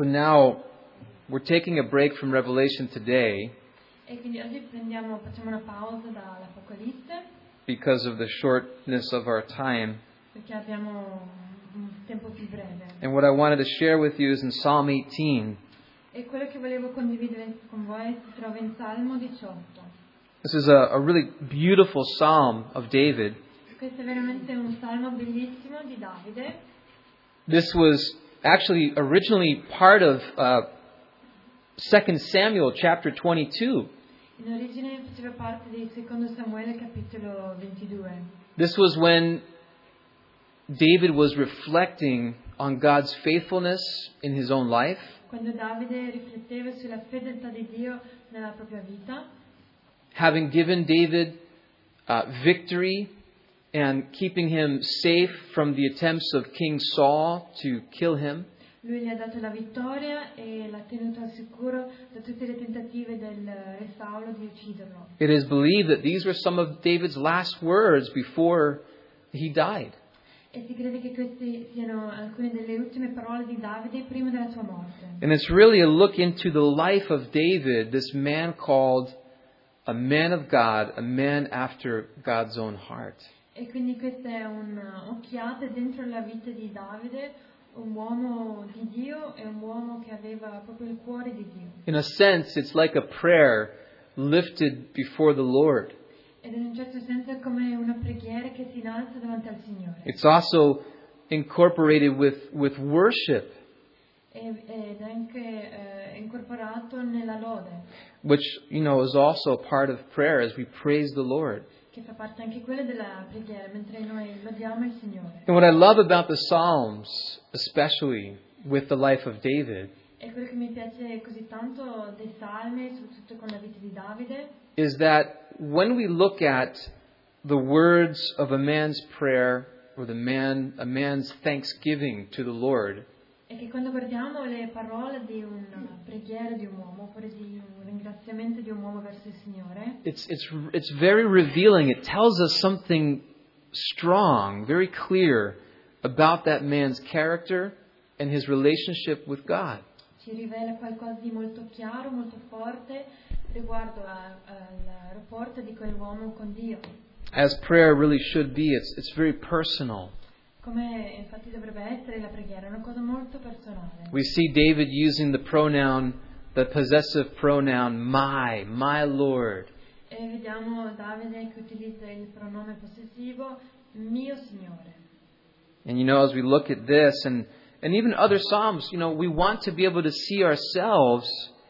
So now we're taking a break from Revelation today E quindi oggi facciamo una pausa dall'Apocalisse because of the shortness of our time. perché abbiamo un tempo più breve. And what I wanted to share with you is in Psalm 18. E quello che volevo condividere con voi si trova in Salmo 18. This is a really beautiful psalm of David. Questo è veramente un salmo bellissimo di Davide. This was actually originally part of 2 Samuel chapter 22. In origine faceva parte di 2 Samuele capitolo 22. This was when David was reflecting on God's faithfulness in his own life, Quando Davide rifletteva sulla fedeltà di Dio nella propria vita, having given David victory and keeping him safe from the attempts of King Saul to kill him. lui gli ha dato la vittoria e l'ha tenuto al sicuro da tutte le tentative del re Saulo di ucciderlo. It is believed that these were some of David's last words before he died. E si crede che queste siano alcune delle ultime parole di Davide prima della sua morte. And it's really a look into the life of David, this man called a man of God, a man after God's own heart. E quindi questa è un'occhiata dentro la vita di Davide, un uomo di Dio e un uomo che aveva proprio il cuore di Dio. In a sense, it's like a prayer lifted before the Lord. Ed in un certo senso è come una preghiera che si innalza davanti al Signore. It's also incorporated with worship, Ed è anche incorporato nella lode, which, is also a part of prayer as we praise the Lord. che fa parte anche quella della preghiera, mentre noi lodiamo il Signore. And what I love about the Psalms, especially with the life of David, E quello che mi piace così tanto dei Salmi, soprattutto con la vita di Davide, is that when we look at the words of a man's prayer or a man's thanksgiving to the Lord, è che quando guardiamo le parole di una preghiera di un uomo, oppure di un ringraziamento di un uomo verso il Signore, it's very revealing. It tells us something strong, very clear about that man's character and his relationship with God. ci rivela qualcosa di molto chiaro, molto forte riguardo al rapporto di quell'uomo con Dio. As prayer really should be, it's very personal. Come infatti dovrebbe essere la preghiera, è una cosa molto personale. We see David using the possessive pronoun, my Lord. E vediamo Davide che utilizza il pronome possessivo, mio Signore. And as we look at this and even other Psalms, we want to be able to see ourselves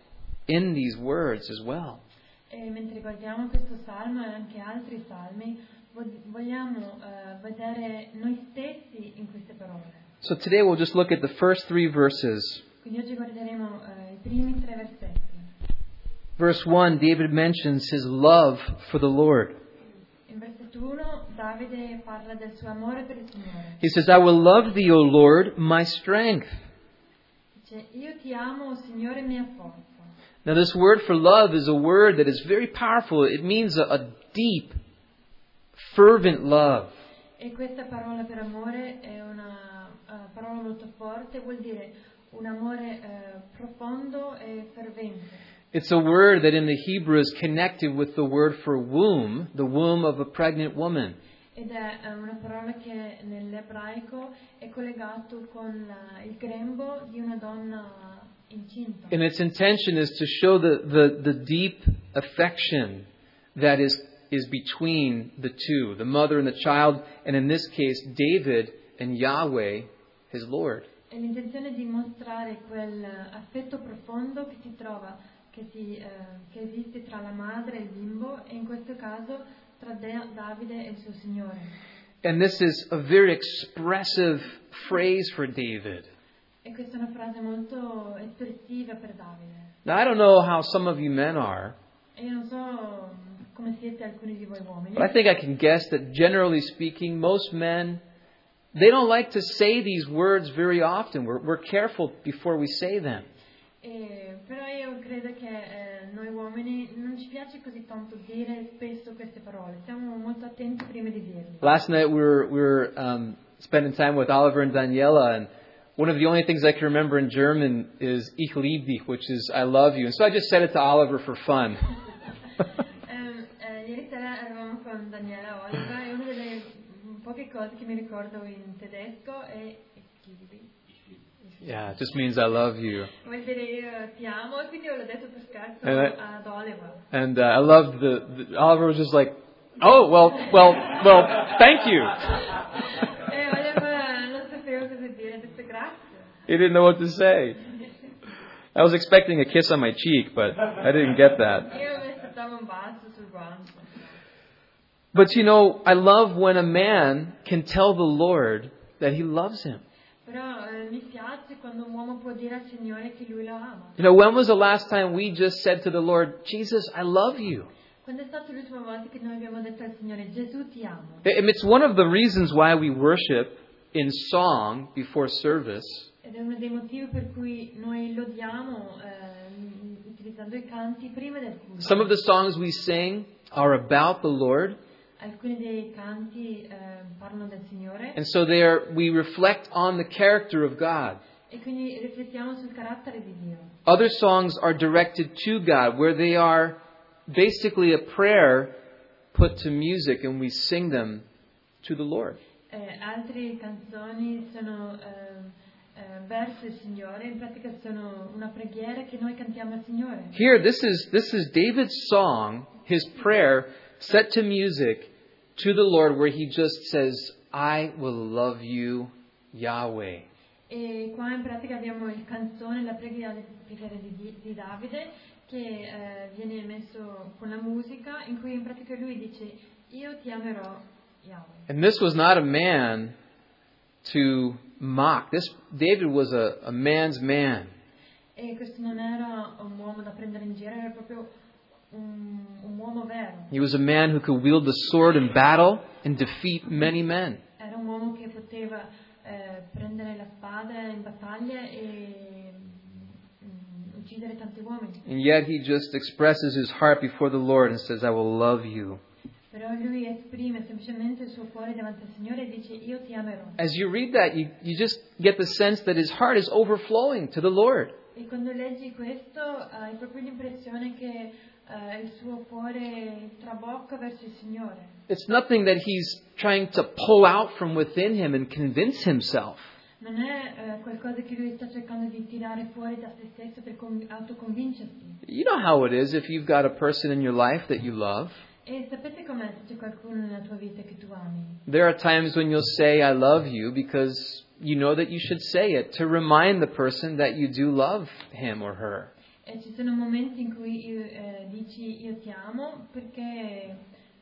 in these words as well. E mentre guardiamo questo salmo e anche altri salmi, vogliamo vedere noi stessi in queste parole. So today we'll just look at the first 3 verses. Quindi oggi guarderemo i primi 3 versetti. Verse 1, David mentions his love for the Lord. In versetto 1 Davide parla del suo amore per il Signore. He says, I will love thee, O Lord, my strength. Dice, io ti amo, o Signore, mia forza. Now this word for love is a word that is very powerful. It means a deep, fervent love. E questa parola per amore è una parola molto forte, vuol dire un amore profondo e fervente. It's a word that in the Hebrew is connected with the word for womb, the womb of a pregnant woman. Ed è una parola che nell'ebraico è collegato con il grembo di una donna incinta. And its intention is to show the deep affection that is between the two, the mother and the child, and in this case, David and Yahweh, his Lord. E l'intenzione è di mostrare quell'affetto profondo che si trova, che esiste tra la madre e il bimbo, e in questo caso tra Davide e il suo Signore. And this is a very expressive phrase for David. E questa è una frase molto espressiva per Davide. Now, I don't know how some of you men are, E io non so come siete alcuni di voi uomini, but I think I can guess that generally speaking, most men, they don't like to say these words very often. We're careful before we say them. Però io credo che noi uomini non ci piace così tanto dire spesso queste parole. Siamo molto attenti prima di dirle. Last night we were spending time with Oliver and Daniela, and one of the only things I can remember in German is Ich liebe dich, which is I love you. And so I just said it to Oliver for fun. Ieri sera eravamo con Daniela Oliva e una delle poche cose che mi ricordo in tedesco è Yeah, it just means I love you. vuol dire io ti amo, e quindi io l'ho detto per scherzo ad Oliver. And I loved the Oliver was just like, oh, well, thank you. E Oliver non sapeva cosa dire, ha detto grazie. He didn't know what to say. I was expecting a kiss on my cheek, but I didn't get that. Io mi aspettavo un bacio sul guanto. But you know, I love when a man can tell the Lord that he loves him. Però mi piace quando un uomo può dire al Signore che lui lo ama. You know, when was the last time we just said to the Lord, Jesus, I love you? Quando è stata l'ultima volta che noi abbiamo detto al Signore, Gesù ti amo? And it's one of the reasons why we worship in song before service. Ed è uno dei motivi per cui noi lodiamo utilizzando i canti prima del culto. Some of the songs we sing are about the Lord. Alcuni dei canti parlano del Signore And so we reflect on the character of God. e quindi riflettiamo sul carattere di Dio. Other songs are directed to God, where they are basically a prayer put to music and we sing them to the Lord. Altre canzoni sono verso il Signore, in pratica sono una preghiera che noi cantiamo al Signore. Here, this is David's song, his prayer, set to music to the Lord, where he just says, I will love you, Yahweh. E qua in pratica abbiamo il canzone, la preghiera di Davide, che viene messo con la musica, in cui in pratica lui dice, io ti amerò, Yahweh. And this was not a man to mock. David was a man's man. E questo non era un uomo da prendere in giro, era proprio un uomo vero. He was a man who could wield the sword in battle and defeat many men. Era un uomo che poteva prendere la spada in battaglia e uccidere tanti uomini. And yet he just expresses his heart before the Lord and says, I will love you. Però lui esprime semplicemente il suo cuore davanti al Signore e dice, io ti amerò. As you read that, you just get the sense that his heart is overflowing to the Lord. E quando leggi questo hai proprio l'impressione che il suo cuore trabocca verso il Signore. It's nothing that he's trying to pull out from within him and convince himself. Non è qualcosa che lui sta cercando di tirare fuori da se stesso per autoconvincersi. You know how it is if you've got a person in your life that you love. E sapete com'è se c'è qualcuno nella tua vita che tu ami? There are times when you'll say, I love you, because you know that you should say it to remind the person that you do love him or her. E ci sono momenti in cui dici io ti amo perché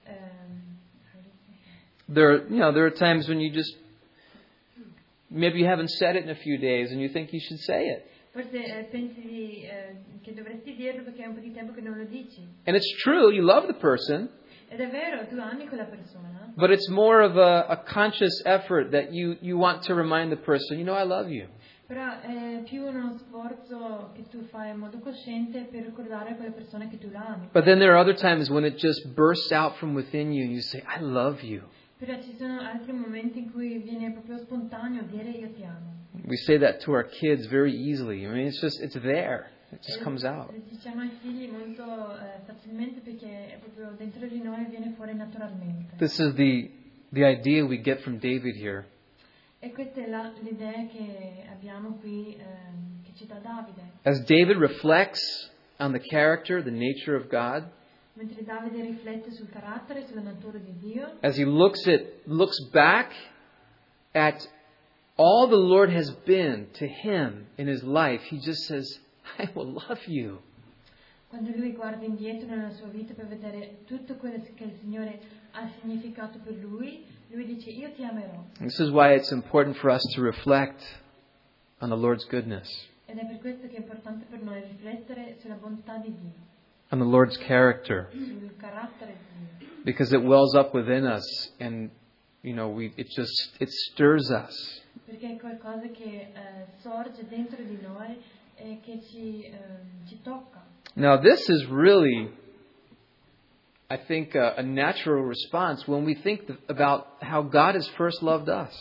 There are times when you just, maybe you haven't said it in a few days and you think you should say it. forse pensi che dovresti dirlo perché è un po' di tempo che non lo dici. And it's true, you love the person, Ed è vero, tu ami quella persona, but it's more of a conscious effort that you want to remind the person, I love you. però è più uno sforzo che tu fai in modo cosciente per ricordare a quella persona che tu la ami. But then there are other times when it just bursts out from within you and you say, I love you. Però ci sono altri momenti in cui viene proprio spontaneo dire io ti amo. We say that to our kids very easily. I mean, it's there. It just comes out. Lo diciamo ai figli molto facilmente perché è proprio dentro di noi, viene fuori naturalmente. This is the idea we get from David here. E questa è l'idea che abbiamo qui, che ci dà Davide. As David reflects on the character, the nature of God, Mentre Davide riflette sul carattere, sulla natura di Dio, as he looks back at all the Lord has been to him in his life, he just says, I will love you. quando lui guarda indietro nella sua vita per vedere tutto quello che il Signore ha significato per lui dice io ti amerò. This is why it's important for us to reflect on the Lord's goodness, Ed è per questo che è importante per noi riflettere sulla bontà di Dio, on the Lord's character, sul carattere di Dio. because it wells up within us and it stirs us. Perché è qualcosa che sorge dentro di noi e che ci tocca. Now this is really, I think, a natural response when we think about how God has first loved us.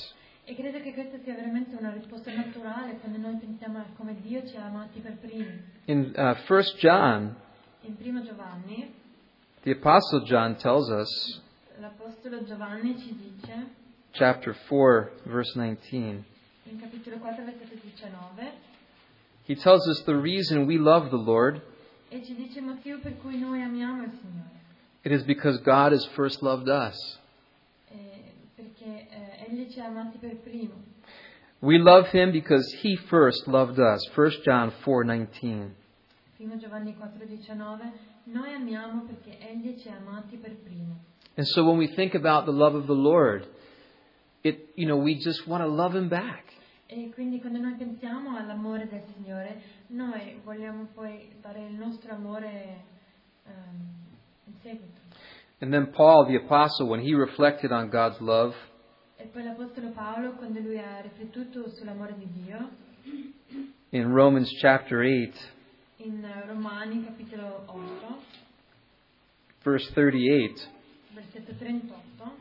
E credo che questa sia veramente una risposta naturale quando noi pensiamo a come Dio ci ha amati per primi. In 1 John, In 1 Giovanni, the Apostle John tells us, l'Apostolo Giovanni ci dice, chapter 4, verse 19, in capitolo 4, versetto 19, he tells us the reason we love the Lord, e ci dice il motivo per cui noi amiamo il Signore. it is because God has first loved us. Perché Egli ci ha amati per primo. We love Him because He first loved us. 1 John 4:19. 1 Giovanni 4,19, noi amiamo perché Egli ci ha amati per primo. And so when we think about the love of the Lord, we just want to love Him back. E quindi quando noi pensiamo all'amore del Signore, noi vogliamo poi dare il nostro amore in seguito. And then Paul, the apostle, when he reflected on God's love, E poi l'Apostolo Paolo, quando lui ha riflettuto sull'amore di Dio, in Romans chapter 8, in Romani capitolo 8, verse 38, versetto 38,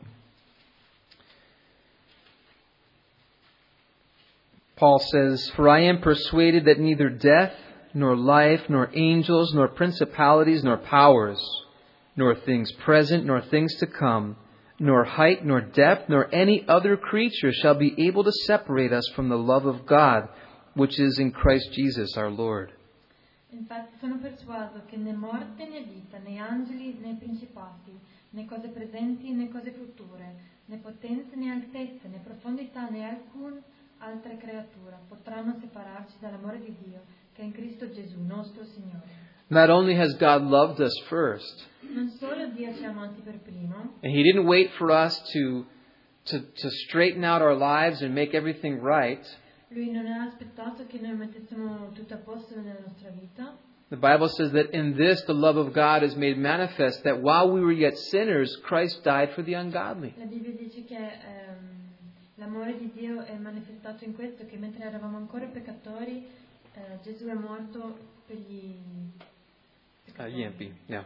Paul says, "For I am persuaded that neither death, nor life, nor angels, nor principalities, nor powers, nor things present, nor things to come, nor height, nor depth, nor any other creature shall be able to separate us from the love of God, which is in Christ Jesus our Lord." Infatti sono persuaso che né morte né vita, né angeli né principati, né cose presenti né cose future, né potenze né altezze, né profondità né alcun altra creatura potranno separarci dall'amore di Dio che è in Cristo Gesù, nostro Signore. Not only has God loved us first, Non solo Dio ci ha amati per primo, and He didn't wait for us to straighten out our lives and make everything right. Lui non ha aspettato che noi mettessimo tutto a posto nella nostra vita. The Bible says that in this the love of God is made manifest, that while we were yet sinners, Christ died for the ungodly. La Bibbia dice che l'amore di Dio è manifestato in questo, che mentre eravamo ancora peccatori, Gesù è morto per gli peccatori. Yeah.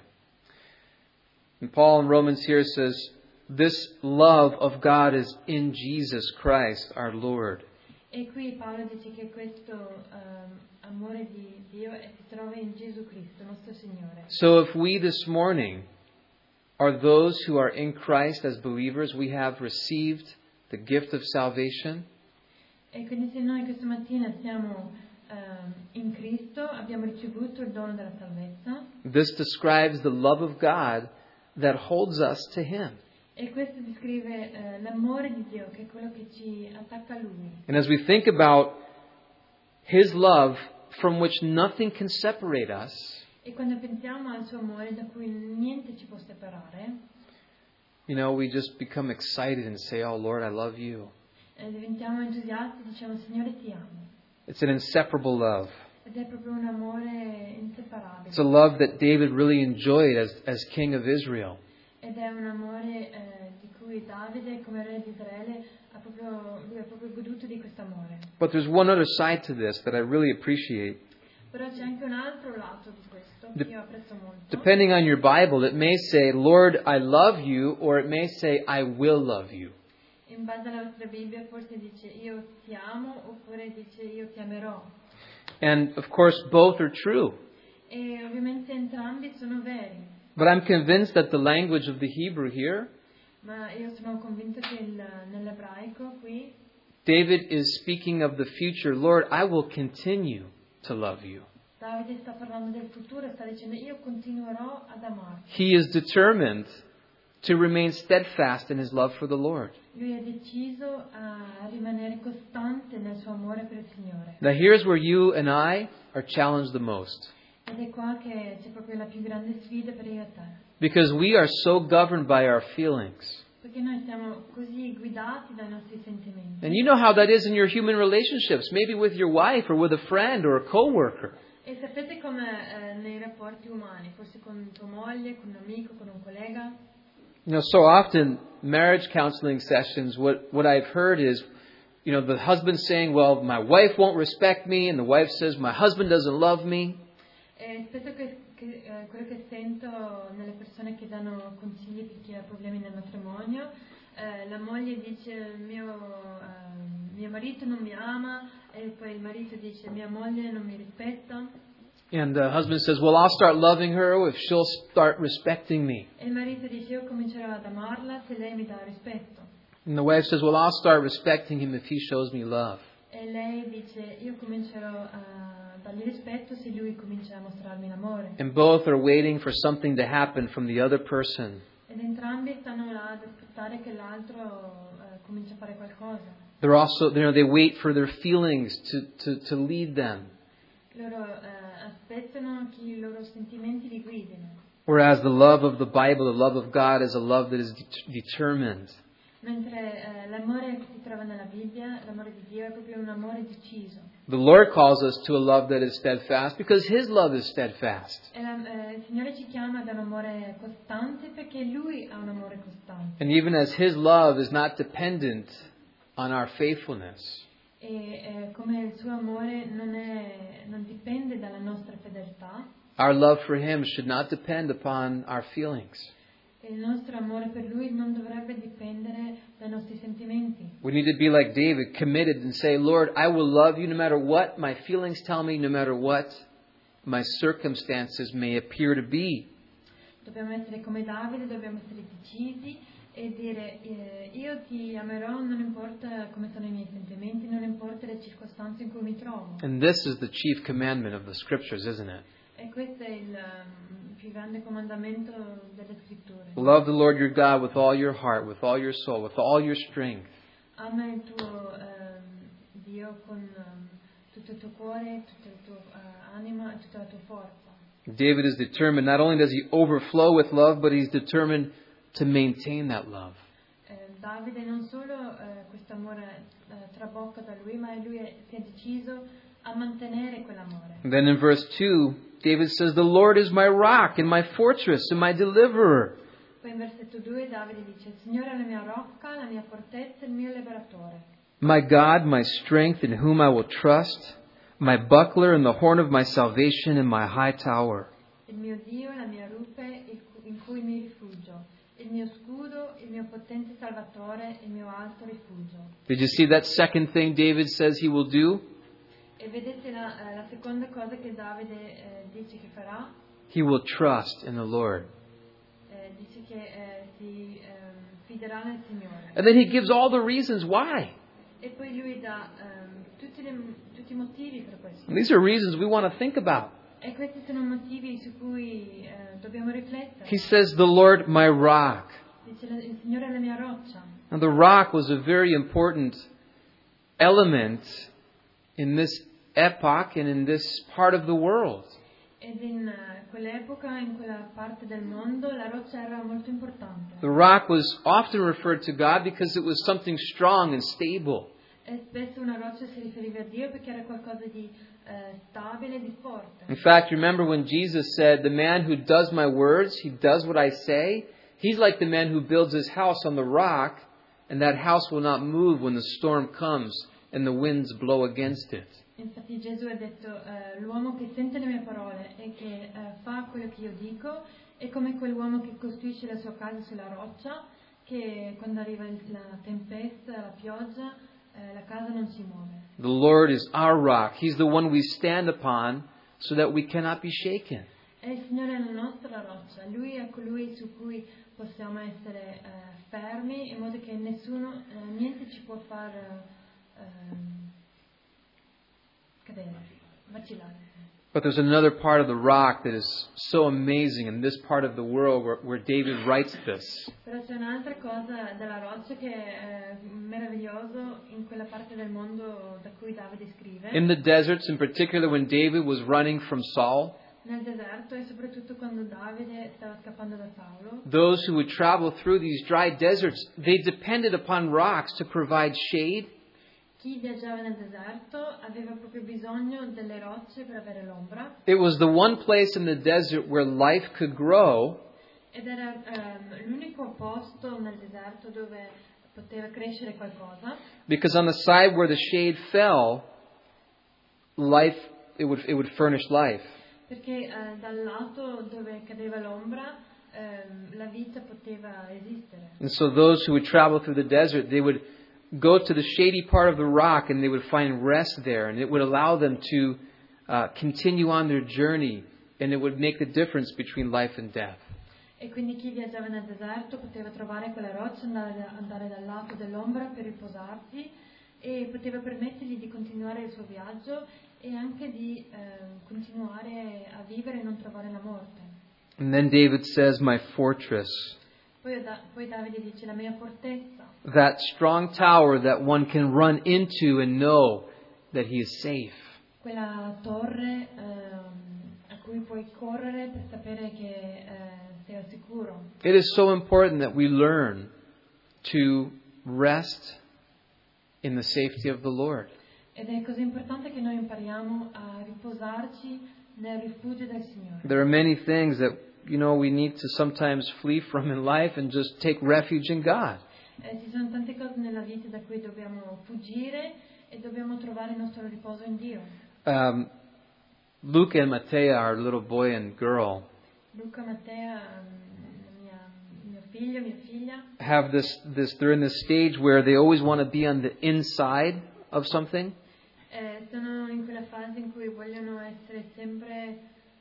And Paul in Romans here says, this love of God is in Jesus Christ our Lord. E qui Paolo dice che questo amore di Dio si trova in Gesù Cristo, nostro Signore. So if we this morning are those who are in Christ as believers, we have received the gift of salvation. E quindi se noi questa mattina siamo in Cristo, abbiamo ricevuto il dono della salvezza. This describes the love of God that holds us to Him. E questo descrive l'amore di Dio, che è quello che ci attacca a Lui. And as we think about His love from which nothing can separate us, E quando pensiamo al suo amore da cui niente ci può separare, we just become excited and say, "Oh Lord, I love you." diventiamo entusiasti e diciamo Signore ti amo. It's an inseparable love. Ed è proprio un amore inseparabile. It's a love that David really enjoyed as king of Israel. Ed è un amore di cui Davide, come re di Israele, lui ha proprio goduto di questo amore. But there's one other side to this that I really appreciate. Però c'è anche un altro lato di questo che io apprezzo molto. Depending on your Bible, it may say, "Lord, I love you," or it may say, "I will love you." In base alla vostra Bibbia forse dice io ti amo oppure dice io ti amerò. And of course, both are true. E ovviamente entrambi sono veri. But I'm convinced that the language of the Hebrew here, Ma io sono convinto che nell'ebraico qui David is speaking of the future. "Lord, I will continue to love you." Davide sta parlando del futuro e sta dicendo io continuerò ad amarti. He is determined to remain steadfast in his love for the Lord. Lui è deciso a rimanere costante nel suo amore per il Signore. Now here's where you and I are challenged the most. Ed è qua che c'è proprio la più grande sfida per io e te. Because we are so governed by our feelings. Perché noi siamo così guidati dai nostri sentimenti. And you know how that is in your human relationships, maybe with your wife or with a friend or a coworker. E sapete come nei rapporti umani, forse con tua moglie, con un amico, con un collega. So often marriage counseling sessions, what I've heard is, the husband saying, "Well, my wife won't respect me," and the wife says, "My husband doesn't love me." E spesso quello che sento nelle persone che danno consigli per chi ha problemi nel matrimonio, la moglie dice mio marito non mi ama, e poi il marito dice mia moglie non mi rispetta. And the husband says, well, I'll start loving her if she'll start respecting me. E il marito dice io comincerò ad amarla se lei mi dà rispetto. And the wife says, well, I'll start respecting him if he shows me love. E lei dice io comincerò a dargli rispetto se lui comincia a mostrarmi l'amore. And both are waiting for something to happen from the other person. Ed entrambi stanno là ad aspettare che l'altro cominci a fare qualcosa. They're also, they wait for their feelings to lead them. Loro aspettano che i loro sentimenti li guidino. Whereas the love of the Bible, the love of God, is a love that is determined. Mentre l'amore che si trova nella Bibbia, l'amore di Dio, è proprio un amore deciso. The Lord calls us to a love that is steadfast because His love is steadfast. E il Signore ci chiama ad un amore costante perché Lui ha un amore costante. And even as His love is not dependent on our faithfulness, E come il suo amore non dipende dalla nostra fedeltà, our love for Him should not depend upon our feelings. il nostro amore per Lui non dovrebbe dipendere dai nostri sentimenti. We need to be like David, committed and say, Lord, I will love you no matter what my feelings tell me, no matter what my circumstances may appear to be. Dobbiamo essere come Davide, dobbiamo essere decisi e dire io ti amerò non importa come sono i miei sentimenti, non importa le circostanze in cui mi trovo. And this is the chief commandment of the Scriptures, isn't it? E questo è il più grande comandamento delle scritture. Love the Lord your God with all your heart, with all your soul, with all your strength. Ama il tuo Dio con tutto il tuo cuore, tutta la tua anima e tutta la tua forza. David is determined. Not only does he overflow with love, but he's determined to maintain that love. Davide non solo questo amore trabocca da lui, ma lui si è deciso a mantenere quell'amore. And then in verse 2, David says, the Lord is my rock and my fortress and my deliverer. Poi in versetto 2 Davide dice, il Signore è la mia rocca, la mia fortezza, il mio liberatore. My God, my strength, in whom I will trust, my buckler and the horn of my salvation and my high tower. Il mio Dio, la mia rupe, in cui mi rifugio. Il mio scudo, il mio potente salvatore, il mio alto rifugio. Did you see that second thing David says he will do? E vedete la seconda cosa che Davide dice che farà? He will trust in the Lord. Dice che si fiderà nel Signore. And then he gives all the reasons why. E poi lui dà tutti i motivi per questo. And these are reasons we want to think about. E questi sono motivi su cui dobbiamo riflettere. He says, the Lord my rock. Dice il Signore è la mia roccia. Now the rock was a very important element in this epoch and in this part of the world. Ed in quell'epoca, in quella parte del mondo, la roccia era molto importante. The rock was often referred to God because it was something strong and stable. E spesso una roccia si riferiva a Dio perché era qualcosa di stabile e di forte. In fact, remember when Jesus said, the man who does my words, he does what I say, he's like the man who builds his house on the rock, and that house will not move when the storm comes and the winds blow against it. Infatti Gesù ha detto, l'uomo che sente le mie parole e che fa quello che io dico è come quell'uomo che costruisce la sua casa sulla roccia, che quando arriva la tempesta, la pioggia, la casa non si muove. The Lord is our rock. He's the one we stand upon so that we cannot be shaken. E il Signore è la nostra roccia, Lui è colui su cui possiamo essere fermi in modo che niente ci può far cadere, vacillare. But there's another part of the rock that is so amazing in this part of the world where David writes this. Però c'è un'altra cosa della roccia che è meraviglioso in quella parte del mondo da cui Davide scrive. In the deserts, in particular when David was running from Saul, Nel deserto e soprattutto quando Davide stava scappando da Saulo, those who would travel through these dry deserts, they depended upon rocks to provide shade. chi viaggiava nel deserto aveva proprio bisogno delle rocce per avere l'ombra. It was the one place in the desert where life could grow. Ed era l'unico posto nel deserto dove poteva crescere qualcosa. Because on the side where the shade fell, it would furnish life. Perché dal lato dove cadeva l'ombra la vita poteva esistere. And so those who would travel through the desert, they would go to the shady part of the rock and they would find rest there. And it would allow them to continue on their journey. And it would make the difference between life and death. E quindi chi viaggiava nel deserto poteva trovare quella roccia, andare dal lato dell'ombra per riposarsi e poteva permettergli di continuare il suo viaggio e anche di continuare a vivere e non trovare la morte. And then David says, my fortress. Poi Davide dice, la mia fortezza. That strong tower that one can run into and know that he is safe. Quella torre a cui puoi correre per sapere che sei al sicuro. It is so important that we learn to rest in the safety of the Lord. Ed è così importante che noi impariamo a riposarci nel rifugio del Signore. There are many things that, we need to sometimes flee from in life and just take refuge in God. Ci sono tante cose nella vita da cui dobbiamo fuggire e dobbiamo trovare il nostro riposo in Dio. Luca and Matea, our little boy and girl, Luca, Matea, mio figlio, mia figlia, have they're in this stage where they always want to be on the inside of something. Sono in quella fase in cui vogliono essere sempre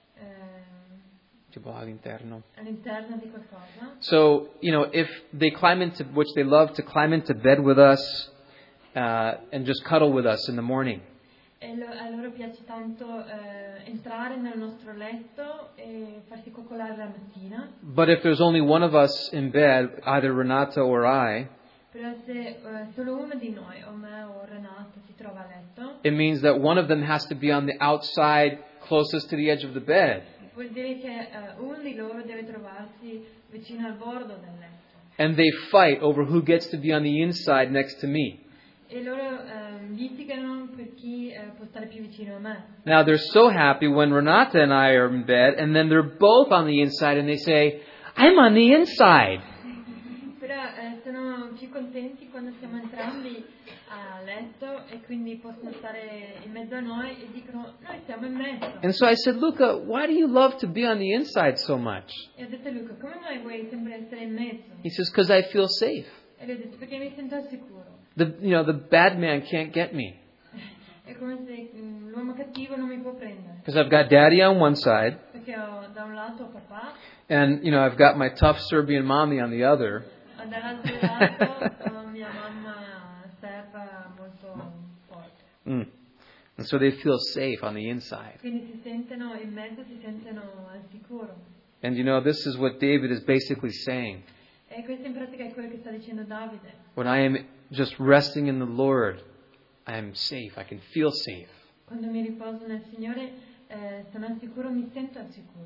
all'interno di qualcosa. So, if they climb into, which they love to climb into bed with us and just cuddle with us in the morning. A loro piace tanto entrare nel nostro letto e farsi coccolare la mattina. But if there's only one of us in bed, either Renata or I, Però se solo uno di noi, o me o Renata, si trova a letto, it means that one of them has to be on the outside closest to the edge of the bed. Vuol dire che uno di loro deve trovarsi vicino al bordo del letto. And they fight over who gets to be on the inside next to me. E loro litigano per chi può stare più vicino a me. Now they're so happy when Renata and I are in bed, and then they're both on the inside, and they say, "I'm on the inside." Però sono più contenti quando siamo entrambi a letto e quindi possono stare in mezzo a noi e dicono, noi siamo in mezzo. And so I said, Luca, why do you love to be on the inside so much? E ho detto a Luca, come mai vuoi sempre essere in mezzo? He says, because I feel safe. E lui ha detto, perché mi sento al sicuro. The bad man can't get me. È come se l'uomo cattivo non mi può prendere. Because I've got daddy on one side. Perché ho da un lato papà. And, I've got my tough Serbian mommy on the other. Dall'altro lato mia mamma serba molto forte. And so they feel safe on the inside. Quindi si sentono in mezzo, si sentono al sicuro. And this is what David is basically saying. E questo in pratica è quello che sta dicendo Davide. When I am just resting in the Lord, I am safe. I can feel safe. Quando mi riposo nel Signore, sono al sicuro, mi sento al sicuro.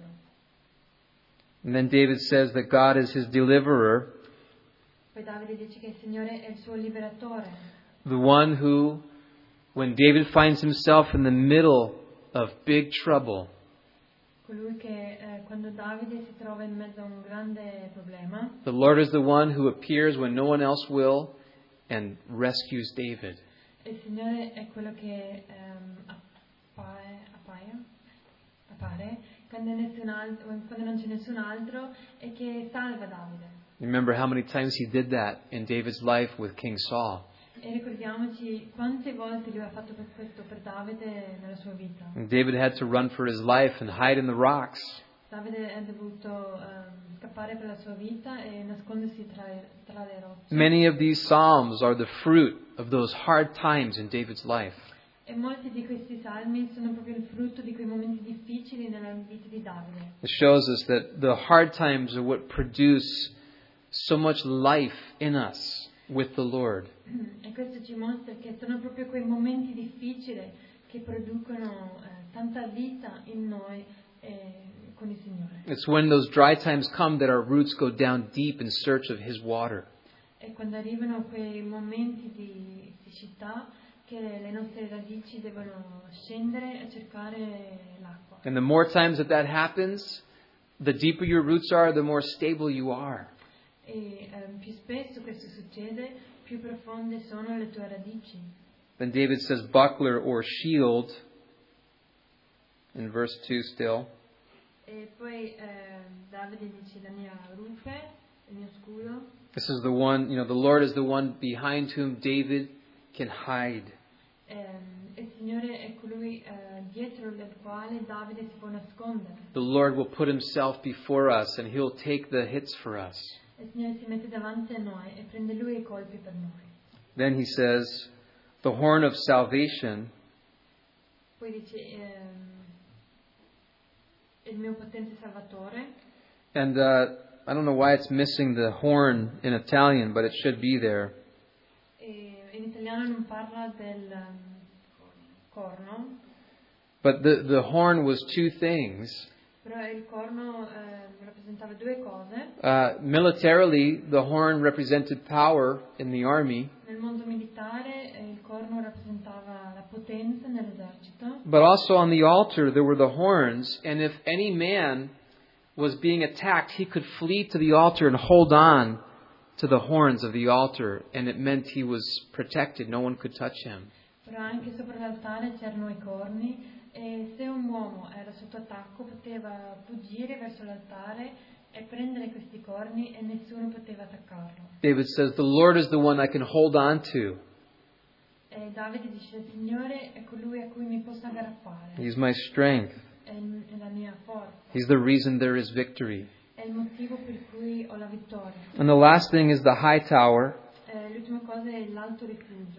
And then David says that God is his deliverer. Poi Davide dice che il Signore è il suo liberatore. The one who, when David finds himself in the middle of big trouble, Colui che quando Davide si trova in mezzo a un grande problema, the Lord is the one who appears when no one else will and rescues David. il Signore è quello che appare quando non c'è nessun altro e che salva Davide. Remember how many times he did that in David's life with King Saul. E ricordiamoci quante volte lui ha fatto questo per Davide nella sua vita. And David had to run for his life and hide in the rocks. Davide è dovuto scappare per la sua vita e nascondersi tra le rocce. Many of these psalms are the fruit of those hard times in David's life. E molti di questi salmi sono proprio il frutto di quei momenti difficili nella vita di Davide. It shows us that the hard times are what produce so much life in us with the Lord. E questo ci mostra che sono proprio quei momenti difficili che producono tanta vita in noi con il Signore. It's when those dry times come that our roots go down deep in search of His water. E quando arrivano quei momenti di siccità che le nostre radici devono scendere a cercare l'acqua. And the more times that happens, the deeper your roots are, the more stable you are. E più spesso questo succede, più profonde sono le tue radici. Then David says buckler or shield in verse 2 still. E poi Davide dice la mia rupe, il mio scudo. This is the one, the Lord is the one behind whom David can hide. Il Signore è colui dietro del quale Davide si può nascondere. The Lord will put himself before us and he'll take the hits for us. Il Signore si mette davanti a noi e prende Lui i colpi per noi. Then he says, the horn of salvation. Poi dice il mio potente Salvatore. And I don't know why it's missing the horn in Italian, but it should be there. In italiano non parla del corno. But the horn was two things. Però il corno rappresentava due cose. Militarily, the horn represented power in the army. Nel mondo militare il corno rappresentava la potenza nell'esercito. But also on the altar there were the horns, and if any man was being attacked, he could flee to the altar and hold on to the horns of the altar, and it meant he was protected. No one could touch him. Però anche sopra l'altare c'erano i corni e se un uomo era sotto attacco poteva fuggire verso l'altare e prendere questi corni e nessuno poteva attaccarlo. David says, the Lord is the one I can hold on to. E Davide dice, il Signore è colui a cui mi posso aggrappare. He's my strength. È la mia forza. He's the reason there is victory. È il motivo per cui ho la vittoria. And the last thing is the high tower. L'ultima cosa è l'alto rifugio.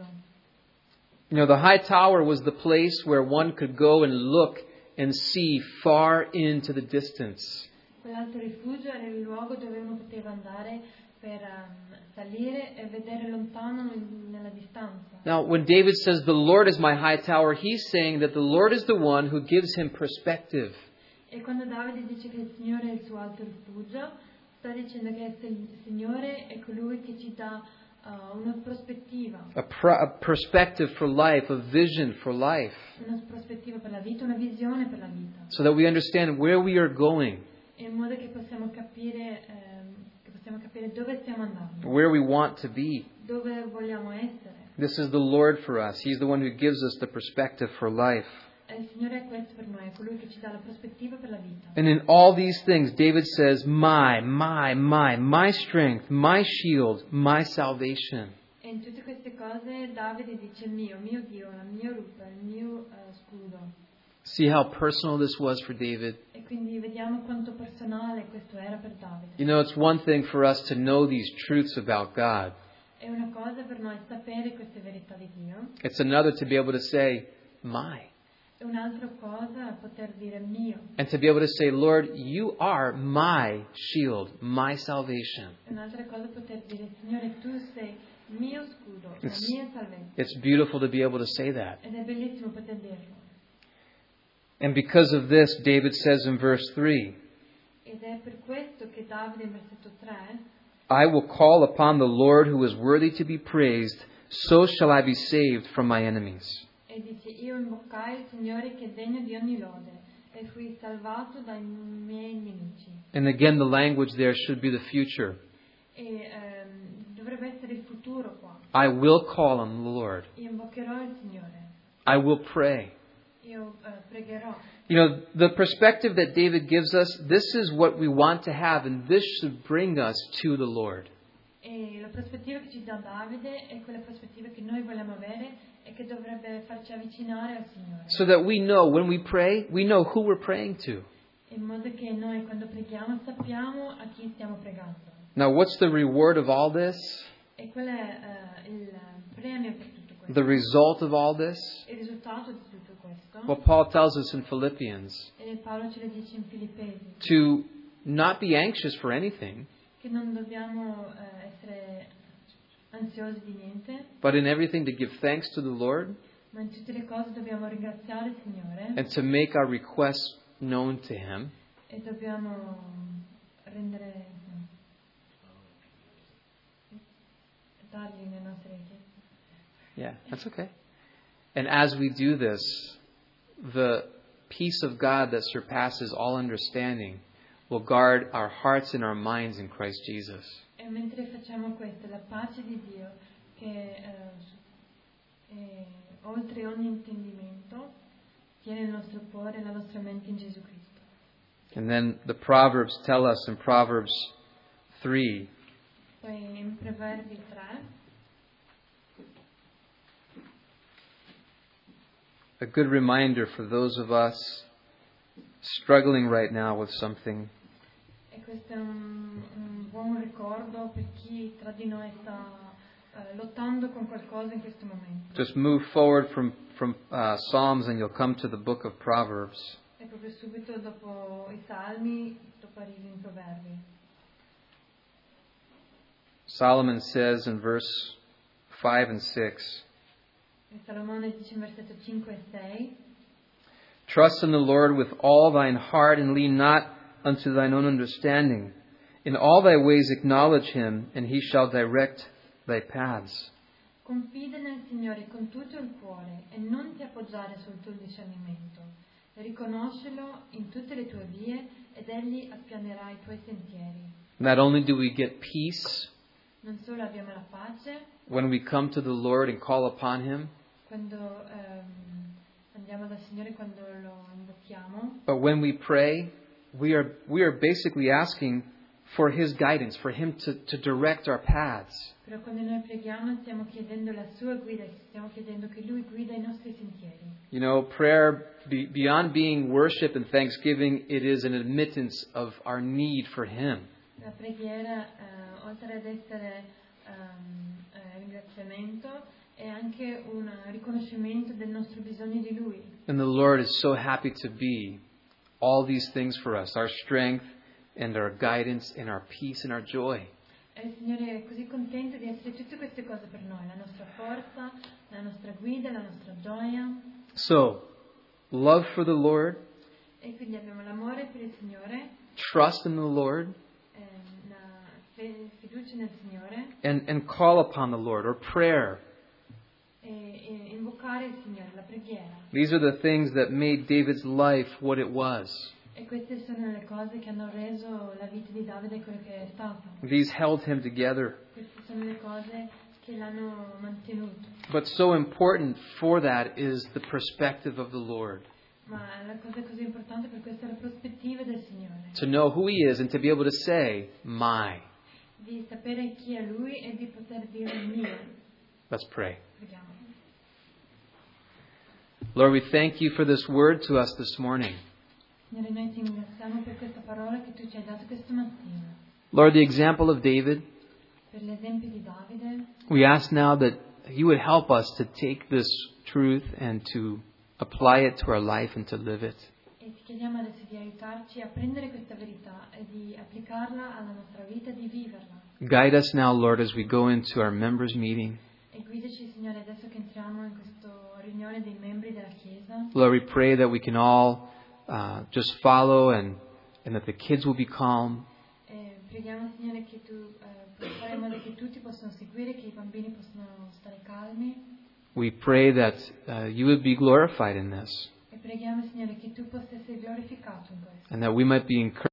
The high tower was the place where one could go and look and see far into the distance. Quell'alto rifugio era il luogo dove uno poteva andare per salire e vedere lontano nella distanza. Now, when David says, the Lord is my high tower, he's saying that the Lord is the one who gives him perspective. E quando Davide dice che il Signore è il suo alto rifugio, sta dicendo che il Signore è colui che ci dà una prospettiva. A perspective for life, a vision for life. Una prospettiva per la vita, una visione per la vita. So that we understand where we are going. In modo che possiamo capire dove stiamo andando. Where we want to be. Dove vogliamo essere. This is the Lord for us. He's the one who gives us the perspective for life. Il Signore è questo per noi, è colui che ci dà la prospettiva per la vita. And in all these things, David says, my strength, my shield, my salvation. E in tutte queste cose Davide dice mio Dio, la mia rupa, il mio scudo. See how personal this was for David? E quindi vediamo quanto personale questo era per Davide. It's one thing for us to know these truths about God. È una cosa per noi sapere queste verità di Dio. It's another to be able to say, my. È un'altra cosa poter dire mio. And to be able to say, Lord, you are my shield, my salvation. È un'altra cosa poter dire, Signore, tu sei il mio scudo, la mia salvezza. It's beautiful to be able to say that. Ed è bellissimo poter dirlo. And because of this, David says in verse 3, Ed è per questo che Davide in versetto 3 I will call upon the Lord who is worthy to be praised, so shall I be saved from my enemies. E dice, io invoccai il Signore che è degno di ogni lode e fui salvato dai miei nemici. And again, the language there should be the future. E dovrebbe essere il futuro qua. I will call on the Lord. Io invocherò il Signore. I will pray. Io pregherò. The perspective that David gives us, this is what we want to have, and this should bring us to the Lord. E la prospettiva che ci dà Davide è quella prospettiva che noi vogliamo avere e che dovrebbe farci avvicinare al Signore. So that we know when we pray, we know who we're praying to. In modo che noi quando preghiamo sappiamo a chi stiamo pregando. Now, what's the reward of all this? E qual è il premio per tutto questo? The result of all this? Il risultato di tutto questo? Well, Paul tells us in Philippians E Paolo ce lo dice in Filippesi. to not be anxious for anything, Che non dobbiamo essere ansiosi di niente, but in everything to give thanks to the Lord ma in tutte le cose dobbiamo ringraziare il Signore and to make our requests known to Him. e dobbiamo dargli le nostre richieste. Yeah, that's okay. And as we do this, the peace of God that surpasses all understanding will guard our hearts and our minds in Christ Jesus. E mentre facciamo questo, la pace di Dio che è oltre ogni intendimento tiene il nostro cuore e la nostra mente in Gesù Cristo. And then the Proverbs tell us in Proverbs 3, Poi in Proverbi 3, a good reminder for those of us struggling right now with something. e questo è un buon ricordo per chi tra di noi sta lottando con qualcosa in questo momento. Just move forward from Psalms and you'll come to the book of Proverbs. E proprio subito dopo i Salmi, dopo arrivi in Proverbi. Solomon says in verse 5 and 6, E Salomone dice in versetto 5 e 6, Trust in the Lord with all thine heart and lean not unto thine own understanding. In all thy ways acknowledge him, and he shall direct thy paths. confida nel Signore con tutto il cuore e non ti appoggiare sul tuo discernimento. Riconoscelo in tutte le tue vie ed egli appianerà i tuoi sentieri. Not only do we get peace Non solo abbiamo la pace when we come to the Lord and call upon him, quando andiamo dal Signore, quando lo invochiamo, but when we pray, we are basically asking for his guidance, for him to direct our paths. però quando noi preghiamo stiamo chiedendo la sua guida, stiamo chiedendo che Lui guida i nostri sentieri. You know, prayer, beyond being worship and thanksgiving, it is an admittance of our need for him. La preghiera, oltre ad essere ringraziamento, è anche un riconoscimento del nostro bisogno di Lui. And the Lord is so happy to be all these things for us, our strength and our guidance and our peace and our joy. E il Signore è così contento di essere tutte queste cose per noi, la nostra forza, la nostra guida, la nostra gioia. So, love for the Lord, E quindi abbiamo l'amore per il Signore, trust in the Lord, la fiducia nel Signore and call upon the Lord, or prayer. e invocare il Signore, la preghiera. These are the things that made David's life what it was. E queste sono le cose che hanno reso la vita di Davide quello che è stato. These held him together. Queste sono le cose che l'hanno mantenuto. But so important for that is the perspective of the Lord. Ma la cosa così importante per questo è la prospettiva del Signore. To know who he is and to be able to say, my. Di sapere chi è Lui e di poter dire mio. Let's pray. Preghiamo. Lord, we thank you for this word to us this morning. Signore, noi ti ringraziamo per questa parola che tu ci hai dato questa mattina. Lord, the example of David, Per l'esempio di Davide, we ask now that you would help us to take this truth and to apply it to our life and to live it. e ti chiediamo adesso di aiutarci a prendere questa verità e di applicarla alla nostra vita e di viverla. Guide us now, Lord, as we go into our members' meeting. E guidaci, Signore, adesso che entriamo in questa riunione dei membri della Chiesa. Lord, we pray that we can all just follow and that the kids will be calm. E preghiamo, Signore, che tu puoi fare in modo che tutti possano seguire, che i bambini possano stare calmi. We pray that you would be glorified in this E preghiamo, Signore, che tu possa essere glorificato in questo. and that we might be encouraged